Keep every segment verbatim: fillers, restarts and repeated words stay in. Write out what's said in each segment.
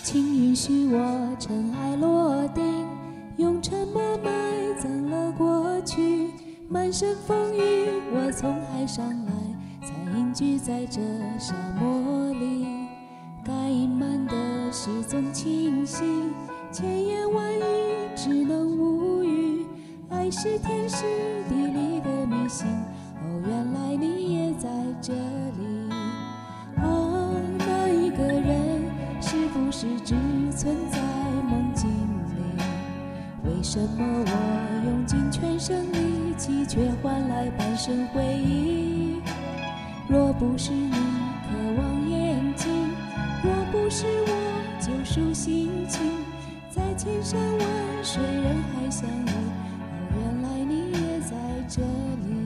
请允许我尘埃落定，用沉默埋葬了过去。满身风雨，我从海上来，才隐居在这沙漠里。该隐瞒的事总清晰，千言万语只能无语。爱是天时地利的迷信，哦，原来你也在这里。啊，那一个人是不是只存在梦境里？为什么我用尽全身力气，却换来半生回忆？若不是你渴望眼睛，若不是我救赎心情，在千山万水人海相遇，哦，原来你也在这里。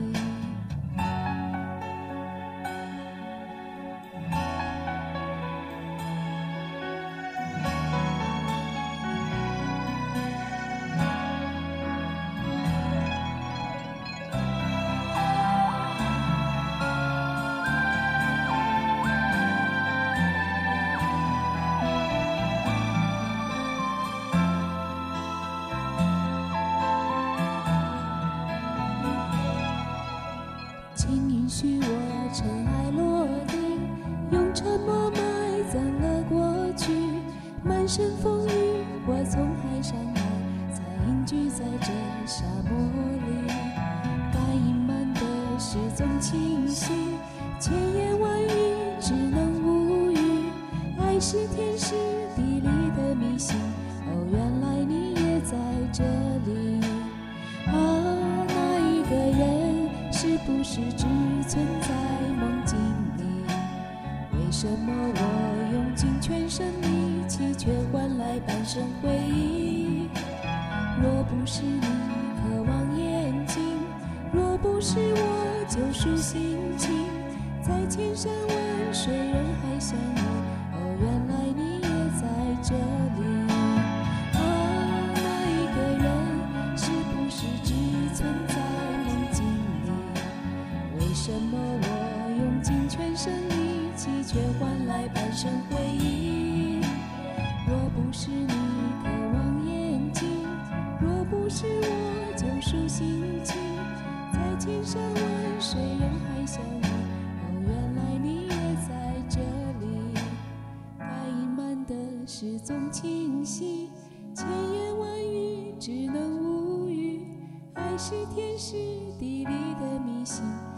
请允许我尘埃落定，用沉默埋葬了过去。满身风雨，我从海上来，才隐居在这沙漠里。该隐瞒的事总清晰，千言万语只能无语。爱是天时地利的迷信，哦，原来你也在这里。啊，那一个人是不是只存在梦境里？为什么我用尽全身力气，却换来半生回忆？若不是你渴望眼睛，若不是我救赎心情，在千山万水人海相遇，哦，原来你也在这里。啊，那一个人是不是只存在梦境里？为什么我用尽全身力气，却换来半生回忆？若不是你渴望眼睛，若不是我救赎心情，在千山万水人海相遇，哦，原来你也在这里。该隐瞒的事总清晰，千言万语只能无语。爱是天时地利的迷信，